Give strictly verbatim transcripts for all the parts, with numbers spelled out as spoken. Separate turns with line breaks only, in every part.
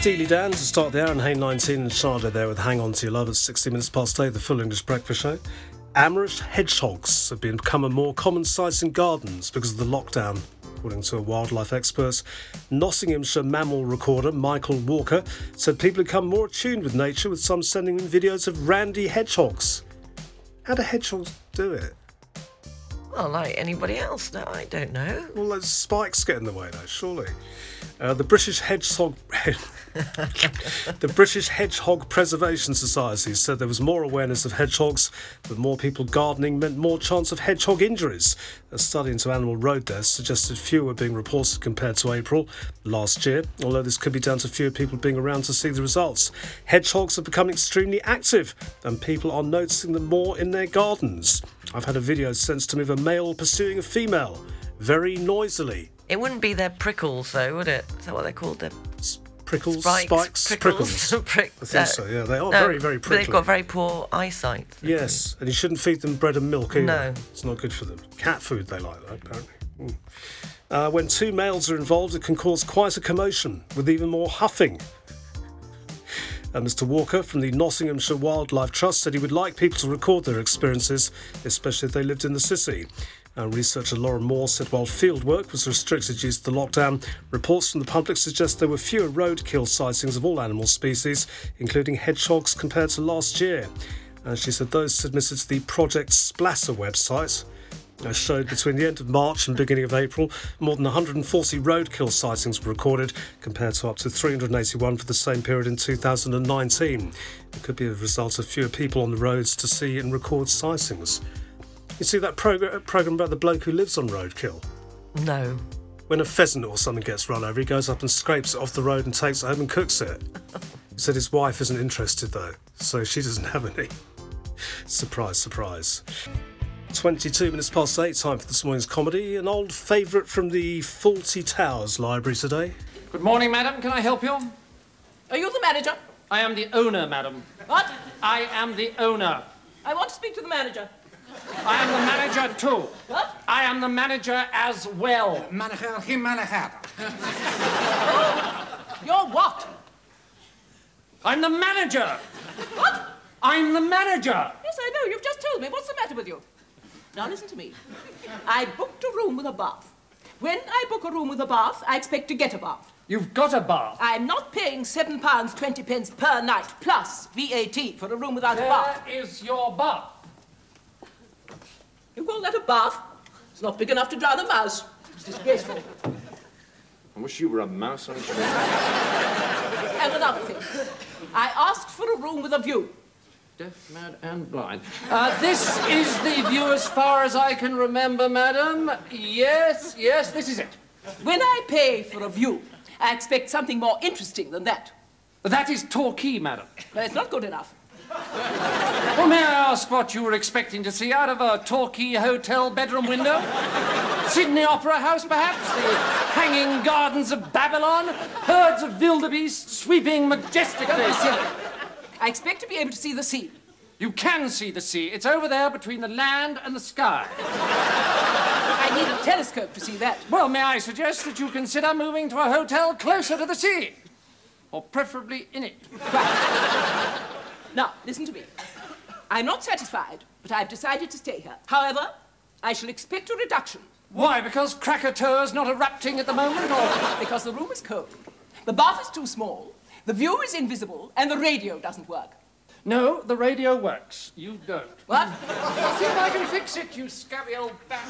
Steely Dan to start the hour, and Hey nineteen and Charlotte there with Hang On To Your Love at sixty minutes past eight, the Full English Breakfast Show. Amherst hedgehogs have become a more common sight in gardens because of the lockdown, according to a wildlife expert. Nottinghamshire mammal recorder Michael Walker said people become more attuned with nature, with some sending in videos of randy hedgehogs. How do hedgehogs do it?
Well, like anybody else, no, I don't know.
Well, those spikes get in the way, though, surely. Uh, the British Hedgehog... the British Hedgehog Preservation Society said there was more awareness of hedgehogs, but more people gardening meant more chance of hedgehog injuries. A study into animal road deaths suggested fewer being reported compared to April last year, although this could be down to fewer people being around to see the results. Hedgehogs have become extremely active, and people are noticing them more in their gardens. I've had a video sent to me of a male pursuing a female, very noisily.
It wouldn't be their prickles, though, would it? Is that what they're called? Their
Prickles,
spikes,
spikes,
prickles.
prickles.
Prick,
I think
uh,
so, yeah. They are
no,
very, very
but
prickly.
they've got very poor eyesight.
Yes, and you shouldn't feed them bread and milk either.
No.
It's not good for them. Cat food they like, though, apparently. Mm. Uh, when two males are involved, it can cause quite a commotion, with even more huffing. Uh, Mister Walker from the Nottinghamshire Wildlife Trust said he would like people to record their experiences, especially if they lived in the city. Uh, researcher Lauren Moore said while field work was restricted due to the lockdown, reports from the public suggest there were fewer roadkill sightings of all animal species, including hedgehogs, compared to last year. And she said those submitted to the Project Splasser website uh, showed between the end of March and beginning of April, more than one hundred forty roadkill sightings were recorded, compared to up to three hundred eighty-one for the same period in two thousand nineteen. It could be a result of fewer people on the roads to see and record sightings. You see that prog- programme about the bloke who lives on roadkill?
No.
When a pheasant or something gets run over, he goes up and scrapes it off the road and takes it home and cooks it. He said his wife isn't interested, though, so she doesn't have any. Surprise, surprise. twenty-two minutes past eight, time for this morning's comedy. An old favourite from the Fawlty Towers Library today.
Good morning, madam. Can I help you?
Are you the manager?
I am the owner, madam.
What?
I am the owner.
I want to speak to the manager.
I am the manager, too.
What?
I am the manager as well.
Manager, geen manager.
You're what?
I'm the manager.
What?
I'm the manager.
Yes, I know. You've just told me. What's the matter with you? Now, listen to me. I booked a room with a bath. When I book a room with a bath, I expect to get a bath.
You've got a bath.
I'm not paying seven pounds twenty pence per night, plus V A T, for a room without a bath.
There is your bath.
You call that a bath? It's not big enough to drown a mouse. It's disgraceful.
I wish you were a mouse on a tree.
And another thing. I asked for a room with a view.
Deaf, mad, and blind. Uh, this is the view as far as I can remember, madam. Yes, yes, this is it.
When I pay for a view, I expect something more interesting than that.
That is Torquay, madam.
But it's not good enough.
Well, may I ask what you were expecting to see out of a Torquay hotel bedroom window? Sydney Opera House, perhaps? The hanging gardens of Babylon? Herds of wildebeest sweeping majestically?
Don't be silly. I expect to be able to see the sea.
You can see the sea. It's over there between the land and the sky.
I need a telescope to see that.
Well, may I suggest that you consider moving to a hotel closer to the sea? Or preferably in it.
Right. Now, listen to me. I'm not satisfied, but I've decided to stay here. However, I shall expect a reduction.
Why? Because Krakatoa's not erupting at the moment, or...?
Because the room is cold. The bath is too small, the view is invisible, and the radio doesn't work.
No, the radio works. You don't.
What?
I'll see if I can fix it, you scabby old bat.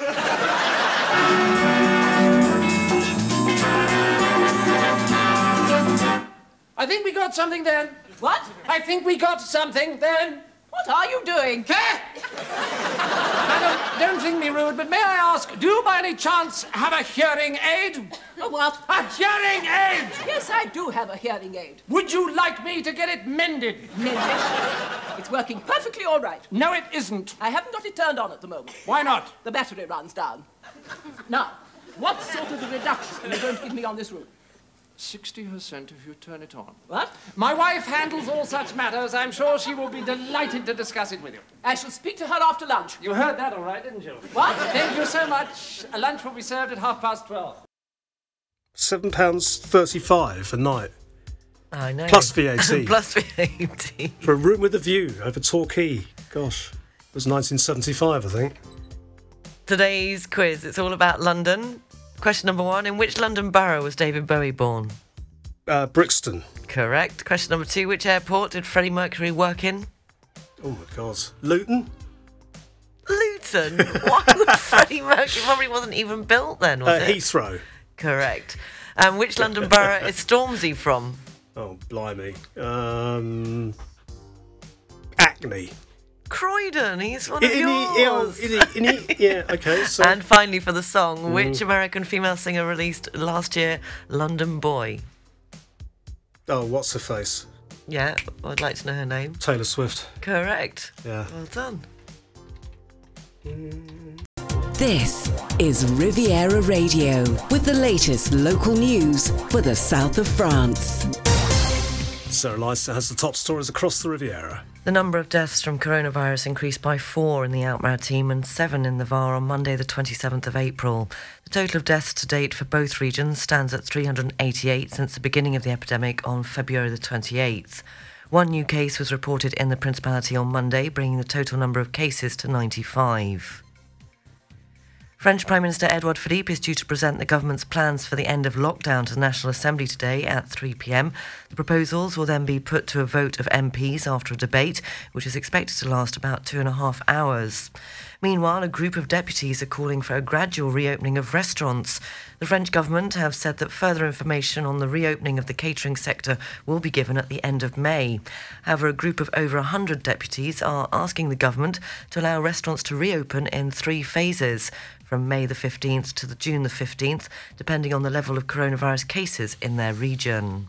I think we got something then.
What?
I think we got something then.
What are you doing?
Madam, don't think me rude, but may I ask, do you by any chance have a hearing aid?
A what?
A hearing aid!
Yes, I do have a hearing aid.
Would you like me to get it mended?
Mended? It's working perfectly all right.
No, it isn't.
I haven't got it turned on at the moment.
Why not?
The battery runs down. Now, what sort of a reduction are you going to give me on this room?
sixty percent if you turn it on.
What?
My wife handles all such matters. I'm sure she will be delighted to discuss it with you.
I shall speak to her after lunch.
You heard that all right, didn't you?
What?
Thank you so much. Lunch will be served at half past twelve.
seven pounds thirty-five a night.
I know.
Plus V A T.
Plus V A T.
For a room with a view over Torquay. Gosh, it was nineteen seventy-five, I think.
Today's quiz, it's all about London. Question number one, in which London borough was David Bowie born?
Uh, Brixton.
Correct. Question number two, which airport did Freddie Mercury work in?
Oh my God. Luton?
Luton? Why would Freddie Mercury? Probably wasn't even built then, was
Uh,
it?
Heathrow.
Correct. Um, which London borough is Stormzy from?
Oh, blimey. Um, Acne.
Croydon. He's one of
In- in-
yours.
in- in- in- Yeah, okay. So
And finally, for the song, which American female singer released last year London Boy?
Oh, what's her face?
Yeah, I'd like to know her name.
Taylor Swift.
Correct.
Yeah.
Well done.
This is Riviera Radio with the latest local news for the south of France.
Sarah Leicester has the top stories across the Riviera.
The number of deaths from coronavirus increased by four in the Alpes-Maritimes and seven in the Var on Monday, the twenty-seventh of April. The total of deaths to date for both regions stands at three hundred eighty-eight since the beginning of the epidemic on February the twenty-eighth. One new case was reported in the Principality on Monday, bringing the total number of cases to ninety-five. French Prime Minister Edouard Philippe is due to present the government's plans for the end of lockdown to the National Assembly today at three p.m. The proposals will then be put to a vote of M Ps after a debate, which is expected to last about two and a half hours. Meanwhile, a group of deputies are calling for a gradual reopening of restaurants. The French government have said that further information on the reopening of the catering sector will be given at the end of May. However, a group of over one hundred deputies are asking the government to allow restaurants to reopen in three phases, from May the fifteenth to the June the fifteenth, depending on the level of coronavirus cases in their region.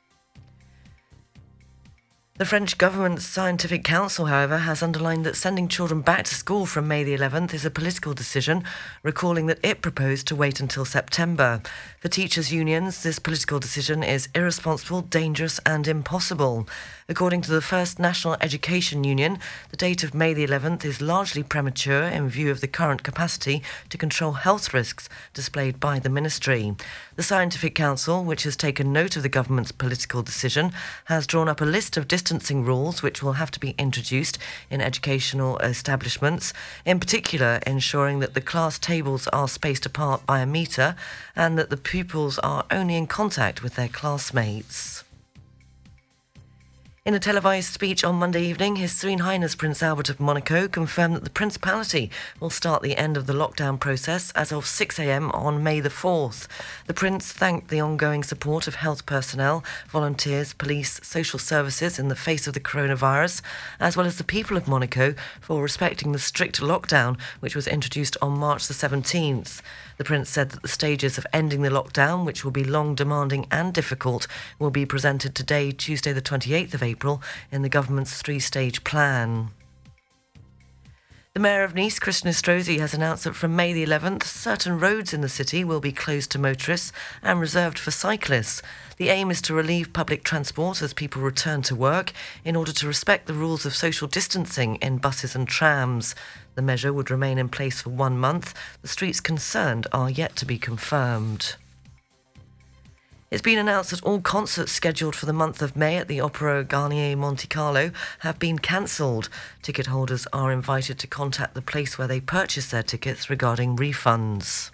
The French government's scientific council, however, has underlined that sending children back to school from May the eleventh is a political decision, recalling that it proposed to wait until September. For teachers' unions, this political decision is irresponsible, dangerous and impossible. According to the First National Education Union, the date of May the eleventh is largely premature in view of the current capacity to control health risks displayed by the ministry. The Scientific Council, which has taken note of the government's political decision, has drawn up a list of distancing rules which will have to be introduced in educational establishments, in particular ensuring that the class tables are spaced apart by a metre and that the pupils are only in contact with their classmates. In a televised speech on Monday evening, His Serene Highness Prince Albert of Monaco confirmed that the Principality will start the end of the lockdown process as of six a.m. on May the fourth. The Prince thanked the ongoing support of health personnel, volunteers, police, social services in the face of the coronavirus, as well as the people of Monaco for respecting the strict lockdown which was introduced on March the seventeenth. The Prince said that the stages of ending the lockdown, which will be long, demanding and difficult, will be presented today, Tuesday the twenty-eighth of April, in the government's three-stage plan. The Mayor of Nice, Christian Estrosi, has announced that from May the eleventh, certain roads in the city will be closed to motorists and reserved for cyclists. The aim is to relieve public transport as people return to work in order to respect the rules of social distancing in buses and trams. The measure would remain in place for one month. The streets concerned are yet to be confirmed. It's been announced that all concerts scheduled for the month of May at the Opera Garnier Monte Carlo have been cancelled. Ticket holders are invited to contact the place where they purchased their tickets regarding refunds.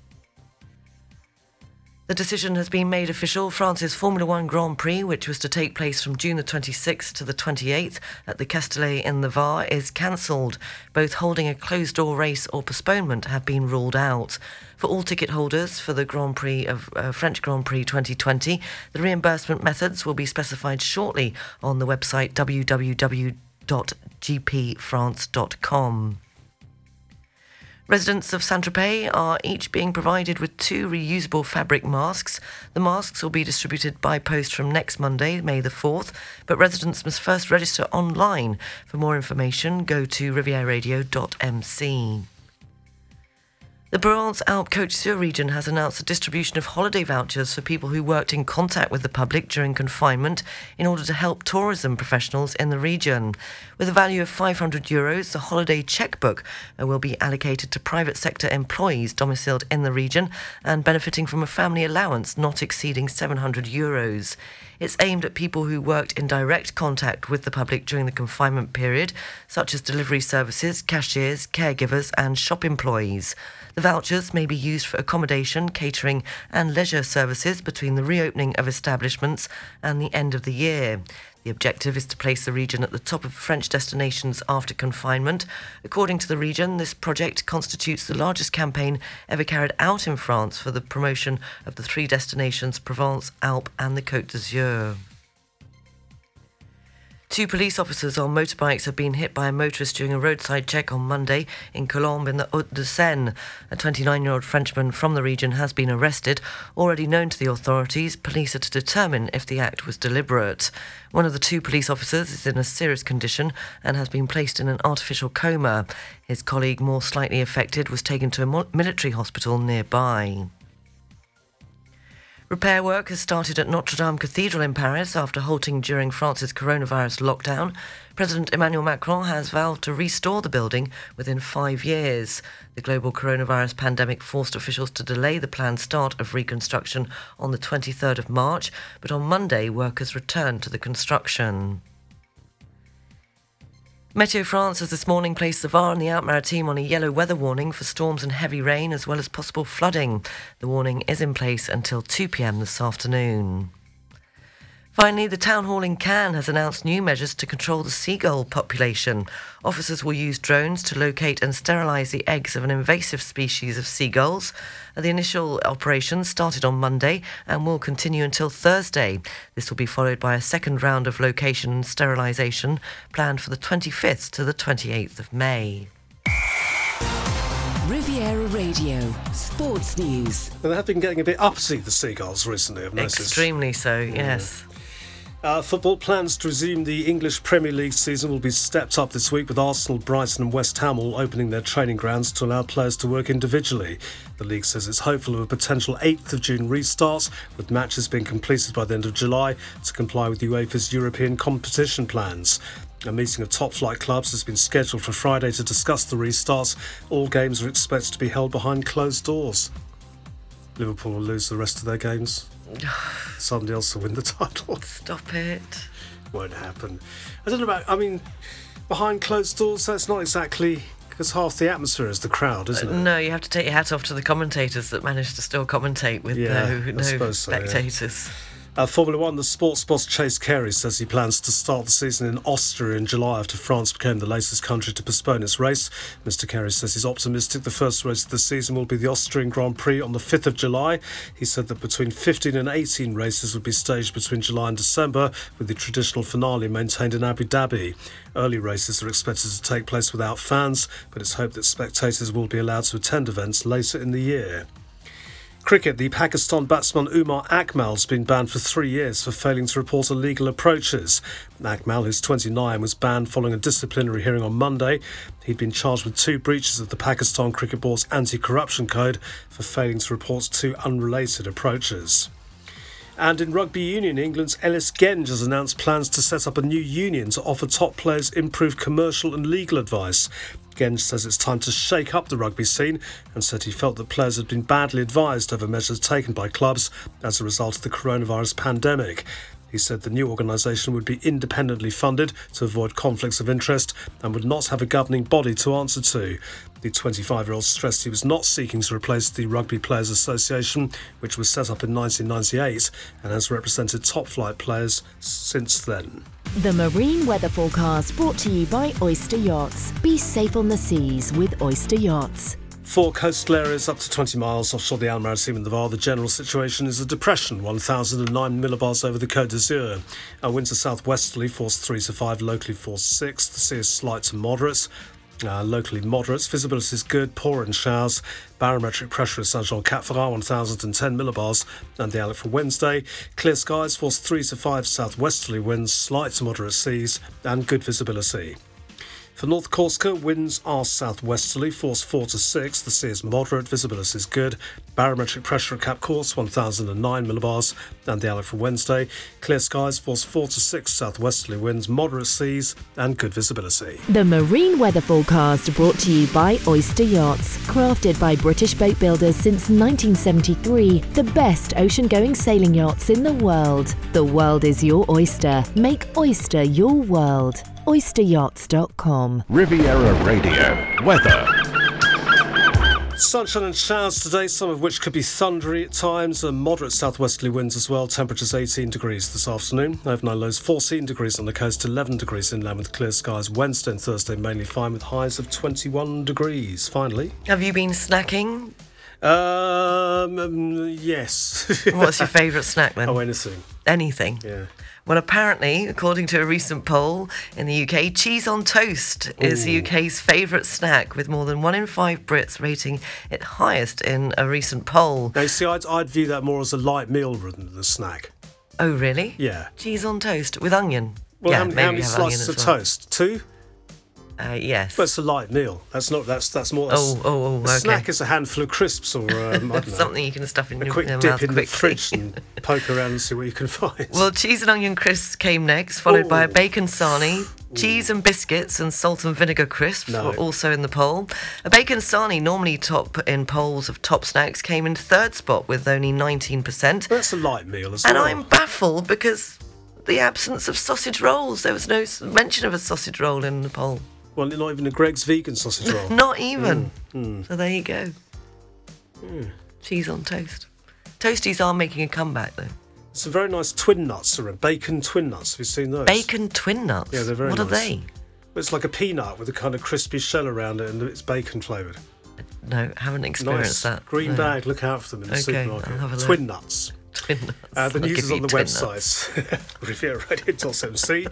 The decision has been made official. France's Formula One Grand Prix, which was to take place from June the twenty-sixth to the twenty-eighth at the Castellet in the Var, is cancelled. Both holding a closed-door race or postponement have been ruled out. For all ticket holders for the Grand Prix of uh, French Grand Prix twenty twenty, the reimbursement methods will be specified shortly on the website w w w dot g p france dot com. Residents of Saint-Tropez are each being provided with two reusable fabric masks. The masks will be distributed by post from next Monday, May the fourth, but residents must first register online. For more information, go to riviera radio dot m c. The Provence-Alpes Côte d'Azur region has announced the distribution of holiday vouchers for people who worked in contact with the public during confinement in order to help tourism professionals in the region. With a value of five hundred euros, the holiday checkbook will be allocated to private sector employees domiciled in the region and benefiting from a family allowance not exceeding seven hundred euros. It's aimed at people who worked in direct contact with the public during the confinement period, such as delivery services, cashiers, caregivers and shop employees. The vouchers may be used for accommodation, catering and leisure services between the reopening of establishments and the end of the year. The objective is to place the region at the top of French destinations after confinement. According to the region, this project constitutes the largest campaign ever carried out in France for the promotion of the three destinations, Provence, Alpes and the Côte d'Azur. Two police officers on motorbikes have been hit by a motorist during a roadside check on Monday in Colombes in the Hauts-de-Seine. A twenty-nine-year-old Frenchman from the region has been arrested. Already known to the authorities, police are to determine if the act was deliberate. One of the two police officers is in a serious condition and has been placed in an artificial coma. His colleague, more slightly affected, was taken to a military hospital nearby. Repair work has started at Notre Dame Cathedral in Paris after halting during France's coronavirus lockdown. President Emmanuel Macron has vowed to restore the building within five years. The global coronavirus pandemic forced officials to delay the planned start of reconstruction on the twenty-third of March, but on Monday workers returned to the construction. Météo France has this morning placed the Var and the Alpes-Maritimes on a yellow weather warning for storms and heavy rain as well as possible flooding. The warning is in place until two p.m. this afternoon. Finally, the town hall in Cannes has announced new measures to control the seagull population. Officers will use drones to locate and sterilise the eggs of an invasive species of seagulls. The initial operation started on Monday and will continue until Thursday. This will be followed by a second round of location and sterilisation planned for the twenty-fifth to the twenty-eighth of May.
Riviera Radio, Sports News.
Well, they have been getting a bit uppity, the seagulls, recently, I've noticed.
Extremely so, yes.
Yeah. Uh, football plans to resume the English Premier League season will be stepped up this week, with Arsenal, Brighton and West Ham all opening their training grounds to allow players to work individually. The league says it's hopeful of a potential eighth of June restart, with matches being completed by the end of July to comply with UEFA's European competition plans. A meeting of top-flight clubs has been scheduled for Friday to discuss the restart. All games are expected to be held behind closed doors. Liverpool will lose the rest of their games. Somebody else will win the title.
Stop it.
Won't happen. I don't know about, I mean, behind closed doors, that's not exactly, because half the atmosphere is the crowd, isn't it?
Uh, no, you have to take your hat off to the commentators that manage to still commentate with
Yeah,
no,
I
no
suppose so, yeah.
spectators.
Uh, Formula One, the sports boss Chase Carey says he plans to start the season in Austria in July after France became the latest country to postpone its race. Mister Carey says he's optimistic the first race of the season will be the Austrian Grand Prix on the fifth of July. He said that between fifteen and eighteen races would be staged between July and December, with the traditional finale maintained in Abu Dhabi. Early races are expected to take place without fans, but it's hoped that spectators will be allowed to attend events later in the year. Cricket, the Pakistan batsman Umar Akmal has been banned for three years for failing to report illegal approaches. Akmal, who's twenty-nine, was banned following a disciplinary hearing on Monday. He'd been charged with two breaches of the Pakistan Cricket Board's anti-corruption code for failing to report two unrelated approaches. And in rugby union, England's Ellis Genge has announced plans to set up a new union to offer top players improved commercial and legal advice. Genge says it's time to shake up the rugby scene and said he felt that players had been badly advised over measures taken by clubs as a result of the coronavirus pandemic. He said the new organisation would be independently funded to avoid conflicts of interest and would not have a governing body to answer to. The twenty-five-year-old stressed he was not seeking to replace the Rugby Players Association, which was set up in nineteen ninety-eight and has represented top-flight players since then.
The Marine Weather Forecast brought to you by Oyster Yachts. Be safe on the seas with Oyster Yachts.
For coastal areas up to twenty miles offshore the Alpes-Maritimes and the Var, the general situation is a depression, one thousand nine millibars over the Côte d'Azur. A winds are southwesterly, force three to five, locally force six. The sea is slight to moderate. Uh, locally moderates. Visibility is good, pouring showers. Barometric pressure is Saint-Jean-Cap-Ferrat, one thousand ten millibars. And the outlook for Wednesday: clear skies, force three to five, southwesterly winds, slight to moderate seas, and good visibility. For North Corsica, winds are southwesterly, force four to six. The sea is moderate, visibility is good. Barometric pressure at Cap Corse, one thousand nine millibars. And the outlook for Wednesday, clear skies, force four to six, southwesterly winds, moderate seas, and good visibility.
The marine weather forecast brought to you by Oyster Yachts. Crafted by British boat builders since nineteen seventy-three, the best ocean-going sailing yachts in the world. The world is your oyster. Make Oyster your world. oyster yachts dot com.
Riviera Radio. Weather.
Sunshine and showers today, some of which could be thundery at times, and moderate southwesterly winds as well. Temperatures eighteen degrees this afternoon. Overnight lows fourteen degrees on the coast, eleven degrees inland with clear skies. Wednesday and Thursday mainly fine with highs of twenty-one degrees. Finally.
Have you been snacking?
Um, um yes.
What's your favourite snack then?
Oh, anything.
Anything?
Yeah.
Well, apparently, according to a recent poll in the U K, cheese on toast is the U K's favourite snack, with more than one in five Brits rating it highest in a recent poll.
Now, you see, I'd, I'd view that more as a light meal rather than a snack.
Oh, really?
Yeah.
Cheese on toast with onion?
Well,
yeah,
how, many-
maybe
how many
have
slices of
onion as well.
toast? Two?
Uh, yes.
But it's a light meal. That's not. That's that's more. That's,
Oh, oh, oh,
a
okay.
snack is a handful of crisps or um, I don't know,
Something you can stuff in
a
your,
quick
your
dip
mouth
in
quickly.
the fridge and poke around and see what you can find.
Well, cheese and onion crisps came next, followed by a
Ooh.
bacon sarnie. Cheese and biscuits and salt and vinegar crisps
No.
were also in the poll. A bacon sarnie, normally top in polls of top snacks, came in third spot with only nineteen percent.
That's a light meal as
And
well.
I'm baffled because the absence of sausage rolls. There was no s- mention of a sausage roll in the poll.
Well, not even a Greg's vegan sausage roll.
Not even.
Mm,
So there you go. Cheese on toast. Toasties are making a comeback though.
Some very nice twin nuts around. Bacon twin nuts. Have you seen those?
Bacon twin nuts.
Yeah, they're very
What
nice.
are they?
It's like a peanut with a kind of crispy shell around it, and it's bacon flavoured.
No, haven't experienced
Nice.
that.
Green
No.
bag. Look out for them in the
Okay,
supermarket.
I'll have a look.
Twin nuts.
Twin nuts.
Uh, the
I'll
news
give
is on
you
the
twin
website. riviera radio dot m c.